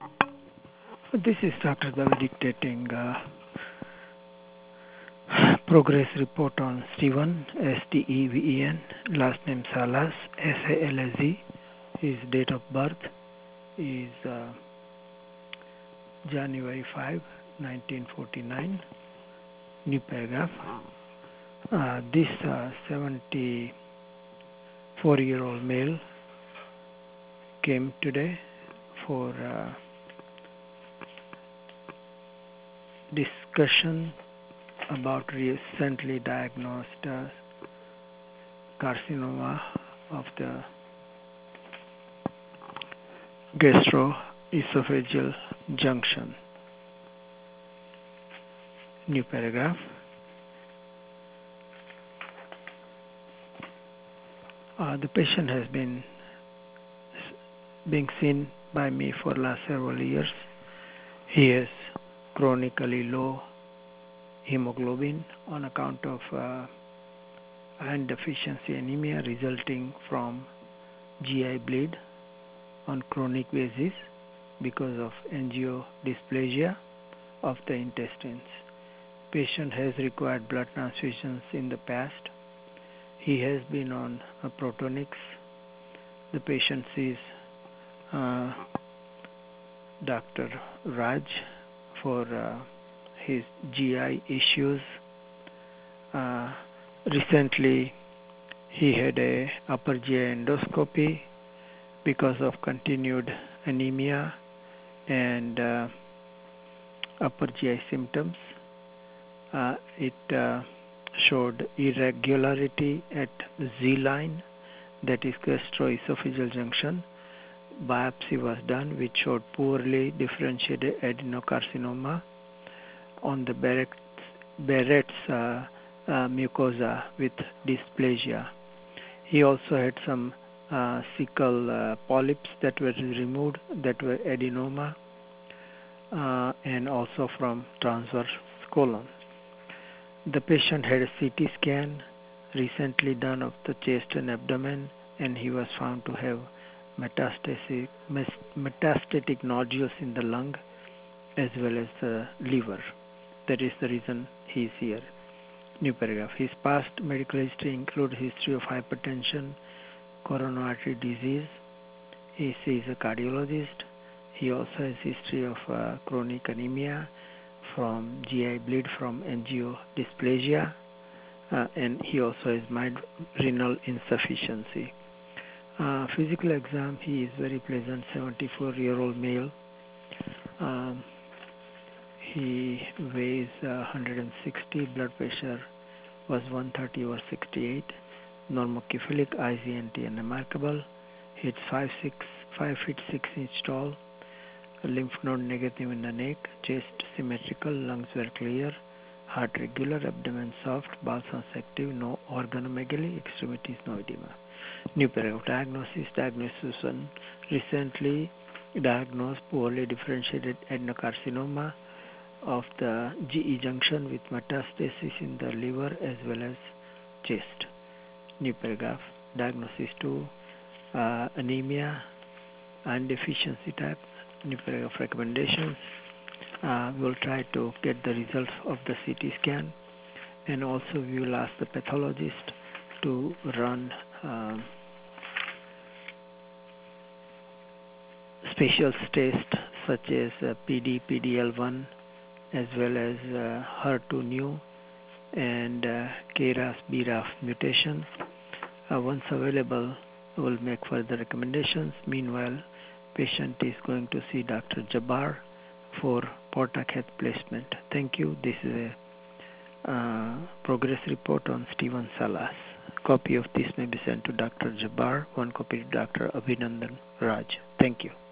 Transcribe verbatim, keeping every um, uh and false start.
This is Doctor Davi dictating uh, progress report on Steven, S T E V E N, last name Salas, S A L A Z. His date of birth is uh, January fifth, nineteen forty-nine. New paragraph. Uh, this uh, seventy-four-year-old male came today for uh, discussion about recently diagnosed uh, carcinoma of the gastroesophageal junction. New paragraph. Uh, the patient has been being seen by me for last several years. He has chronically low hemoglobin on account of uh, iron deficiency anemia resulting from G I bleed on chronic basis because of angiodysplasia of the intestines. Patient has required blood transfusions in the past. He has been on uh, Protonix. The patient sees uh, Doctor Raj for uh, his G I issues. Uh, recently, he had a upper G I endoscopy because of continued anemia and uh, upper G I symptoms. Uh, it uh, showed irregularity at Z line, that is gastroesophageal junction. Biopsy was done, which showed poorly differentiated adenocarcinoma on the Barrett's, Barrett's uh, uh, mucosa with dysplasia. He also had some uh, cecal uh, polyps that were removed, that were adenoma, uh, and also from transverse colon. The patient had a C T scan recently done of the chest and abdomen, and he was found to have metastatic, metastatic nodules in the lung as well as the liver. That is the reason he is here. New paragraph. His past medical history includes history of hypertension, coronary artery disease. He sees a cardiologist. He also has history of uh, chronic anemia from G I bleed from angiodysplasia, uh, and he also has mild renal insufficiency. Uh, physical exam, he is very pleasant, seventy-four-year-old male. Um, he weighs uh, one hundred sixty, blood pressure was one thirty over sixty-eight, normocephalic, I Z N T and remarkable. He's five six, five feet six inch tall, lymph node negative in the neck, chest symmetrical, lungs were clear, heart regular, abdomen soft, bowels active, no organomegaly, extremities no edema. New paragraph. Diagnosis. Diagnosis one. Recently diagnosed poorly differentiated adenocarcinoma of the G E junction with metastasis in the liver as well as chest. New paragraph. Diagnosis two. Uh, anemia and deficiency type. New paragraph. Recommendations. Uh, we will try to get the results of the C T scan, and also we will ask the pathologist to run um, special tests such as uh, P D, P D L one, as well as uh, H E R two neu and uh, K RAS B RAF mutation. Uh, once available, we will make further recommendations. Meanwhile, patient is going to see Doctor Jabbar for portacath placement. Thank you. This is a uh, progress report on Steven Salas. Copy of this may be sent to Doctor Jabbar, one copy to Doctor Abhinandan Raj. Thank you.